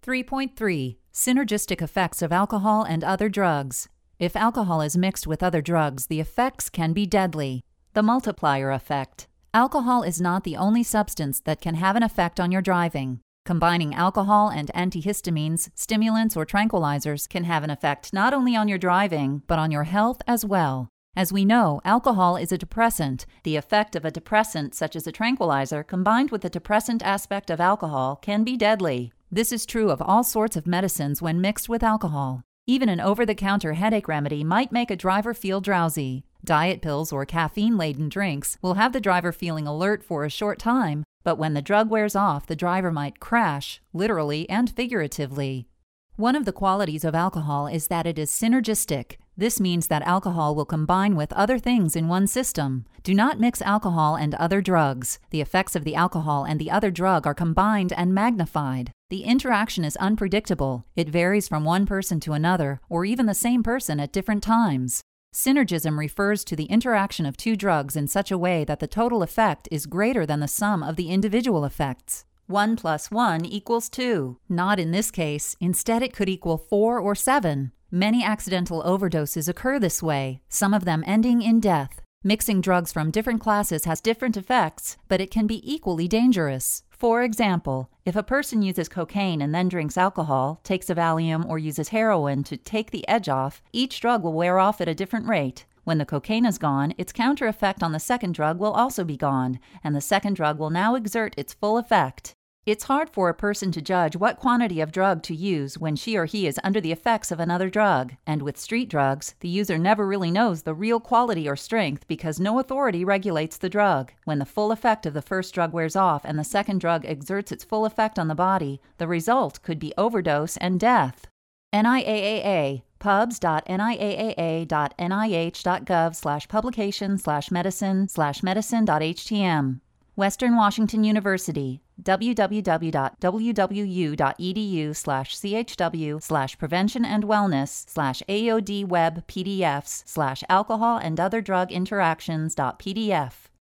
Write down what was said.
3.3 Synergistic effects of alcohol and other drugs. If alcohol is mixed with other drugs, the effects can be deadly. The multiplier effect. Alcohol is not the only substance that can have an effect on your driving. Combining alcohol and antihistamines, stimulants, or tranquilizers can have an effect not only on your driving, but on your health as well. As we know, alcohol is a depressant. The effect of a depressant, such as a tranquilizer, combined with the depressant aspect of alcohol, can be deadly. This is true of all sorts of medicines when mixed with alcohol. Even an over-the-counter headache remedy might make a driver feel drowsy. Diet pills or caffeine-laden drinks will have the driver feeling alert for a short time, but when the drug wears off, the driver might crash, literally and figuratively. One of the qualities of alcohol is that it is synergistic. This means that alcohol will combine with other things in one system. Do not mix alcohol and other drugs. The effects of the alcohol and the other drug are combined and magnified. The interaction is unpredictable. It varies from one person to another, or even the same person at different times. Synergism refers to the interaction of two drugs in such a way that the total effect is greater than the sum of the individual effects. 1 + 1 = 2. Not in this case. Instead, it could equal 4 or 7. Many accidental overdoses occur this way, some of them ending in death. Mixing drugs from different classes has different effects, but it can be equally dangerous. For example, if a person uses cocaine and then drinks alcohol, takes a Valium, or uses heroin to take the edge off, each drug will wear off at a different rate. When the cocaine is gone, its counter effect on the second drug will also be gone, and the second drug will now exert its full effect. It's hard for a person to judge what quantity of drug to use when she or he is under the effects of another drug. And with street drugs, the user never really knows the real quality or strength because no authority regulates the drug. When the full effect of the first drug wears off and the second drug exerts its full effect on the body, the result could be overdose and death. NIAAA pubs.niaaa.nih.gov/publication/medicine/medicine.htm Western Washington University www.wwu.edu/chw/prevention and wellness/AOD web PDFs/alcohol and other drug interactions.pdf